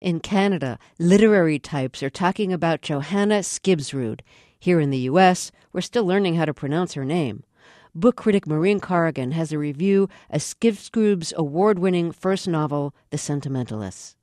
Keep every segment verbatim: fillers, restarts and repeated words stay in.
In Canada, literary types are talking about Johanna Skibsrud. Here in the U S, we're still learning how to pronounce her name. Book critic Maureen Corrigan has a review of Skibsrud's award-winning first novel, The Sentimentalists.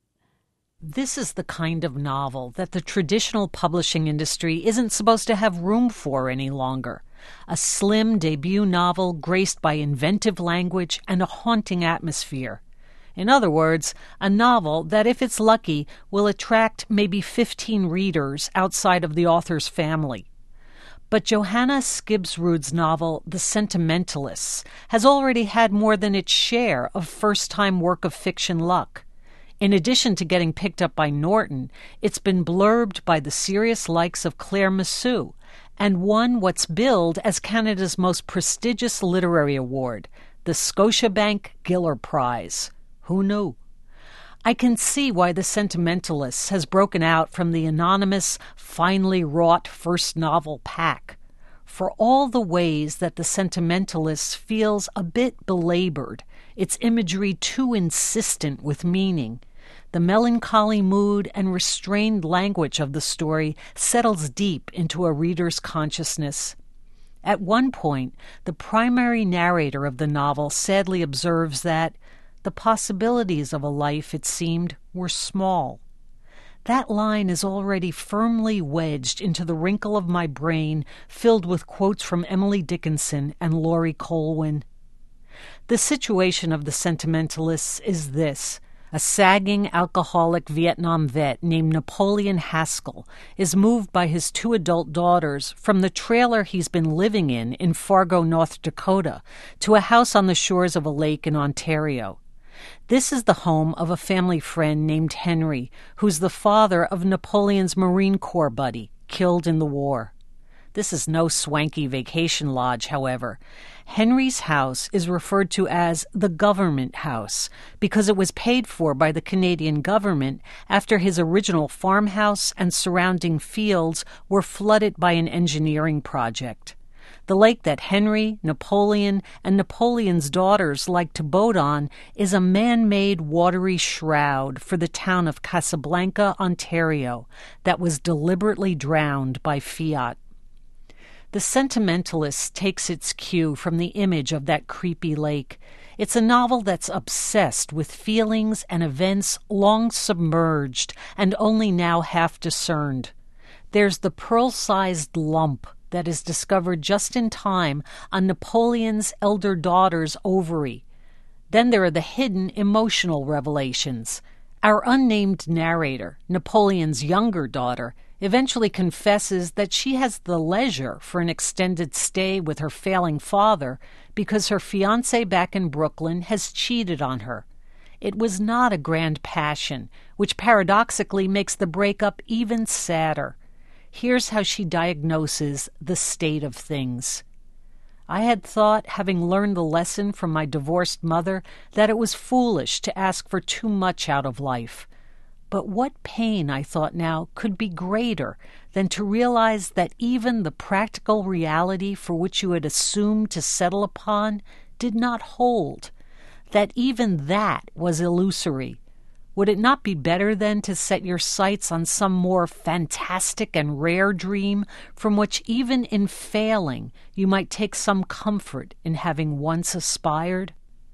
This is the kind of novel that the traditional publishing industry isn't supposed to have room for any longer. A slim debut novel graced by inventive language and a haunting atmosphere. In other words, a novel that, if it's lucky, will attract maybe fifteen readers outside of the author's family. But Johanna Skibsrud's novel, The Sentimentalists, has already had more than its share of first-time work of fiction luck. In addition to getting picked up by Norton, it's been blurbed by the serious likes of Claire Massue and won what's billed as Canada's most prestigious literary award, the Scotiabank Giller Prize. Who knew? I can see why The Sentimentalists has broken out from the anonymous, finely wrought first novel pack. For all the ways that The Sentimentalists feels a bit belabored, its imagery too insistent with meaning, the melancholy mood and restrained language of the story settles deep into a reader's consciousness. At one point, the primary narrator of the novel sadly observes that the possibilities of a life, it seemed, were small. That line is already firmly wedged into the wrinkle of my brain filled with quotes from Emily Dickinson and Laurie Colwin. The situation of The Sentimentalists is this. A sagging alcoholic Vietnam vet named Napoleon Haskell is moved by his two adult daughters from the trailer he's been living in in Fargo, North Dakota, to a house on the shores of a lake in Ontario. This is the home of a family friend named Henry, who's the father of Napoleon's Marine Corps buddy, killed in the war. This is no swanky vacation lodge, however. Henry's house is referred to as the government house because it was paid for by the Canadian government after his original farmhouse and surrounding fields were flooded by an engineering project. The lake that Henry, Napoleon, and Napoleon's daughters like to boat on is a man-made watery shroud for the town of Casablanca, Ontario, that was deliberately drowned by Fiat. The Sentimentalist takes its cue from the image of that creepy lake. It's a novel that's obsessed with feelings and events long submerged and only now half discerned. There's the pearl-sized lump that is discovered just in time on Napoleon's elder daughter's ovary. Then there are the hidden emotional revelations. Our unnamed narrator, Napoleon's younger daughter, eventually confesses that she has the leisure for an extended stay with her failing father because her fiancé back in Brooklyn has cheated on her. It was not a grand passion, which paradoxically makes the breakup even sadder. Here's how she diagnoses the state of things. I had thought, having learned the lesson from my divorced mother, that it was foolish to ask for too much out of life. But what pain, I thought now, could be greater than to realize that even the practical reality for which you had assumed to settle upon did not hold, that even that was illusory. Would it not be better, then, to set your sights on some more fantastic and rare dream from which, even in failing, you might take some comfort in having once aspired?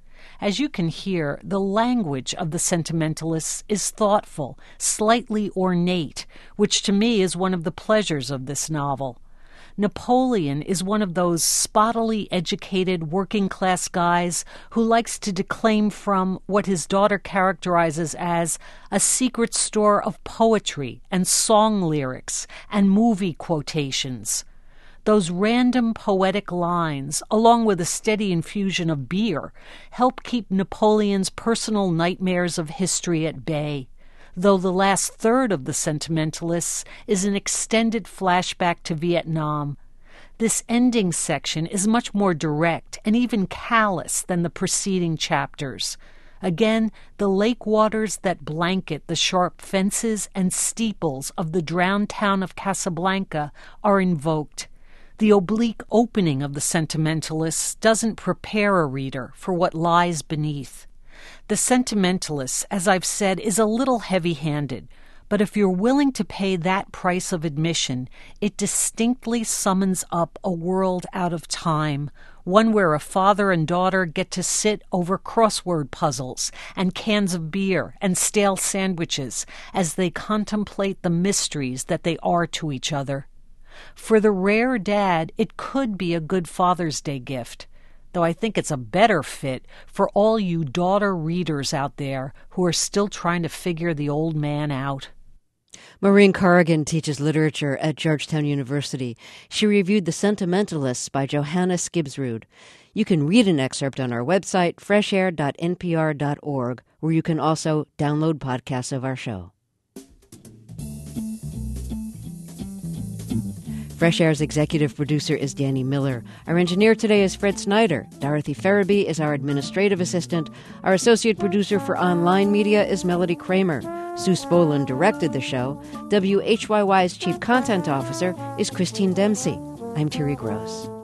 As you can hear, the language of The Sentimentalists is thoughtful, slightly ornate, which to me is one of the pleasures of this novel. Napoleon is one of those spottily educated working-class guys who likes to declaim from what his daughter characterizes as a secret store of poetry and song lyrics and movie quotations. Those random poetic lines, along with a steady infusion of beer, help keep Napoleon's personal nightmares of history at bay, though the last third of The Sentimentalists is an extended flashback to Vietnam. This ending section is much more direct and even callous than the preceding chapters. Again, the lake waters that blanket the sharp fences and steeples of the drowned town of Casablanca are invoked. The oblique opening of The Sentimentalists doesn't prepare a reader for what lies beneath. The Sentimentalists, as I've said, is a little heavy-handed, but if you're willing to pay that price of admission, it distinctly summons up a world out of time, one where a father and daughter get to sit over crossword puzzles and cans of beer and stale sandwiches as they contemplate the mysteries that they are to each other. For the rare dad, it could be a good Father's Day gift, though I think it's a better fit for all you daughter readers out there who are still trying to figure the old man out. Maureen Corrigan teaches literature at Georgetown University. She reviewed The Sentimentalists by Johanna Skibsrud. You can read an excerpt on our website, fresh air dot n p r dot org, where you can also download podcasts of our show. Fresh Air's executive producer is Danny Miller. Our engineer today is Fred Snyder. Dorothy Farabee is our administrative assistant. Our associate producer for online media is Melody Kramer. Sue Spolin directed the show. W H Y Y's chief content officer is Christine Dempsey. I'm Terry Gross.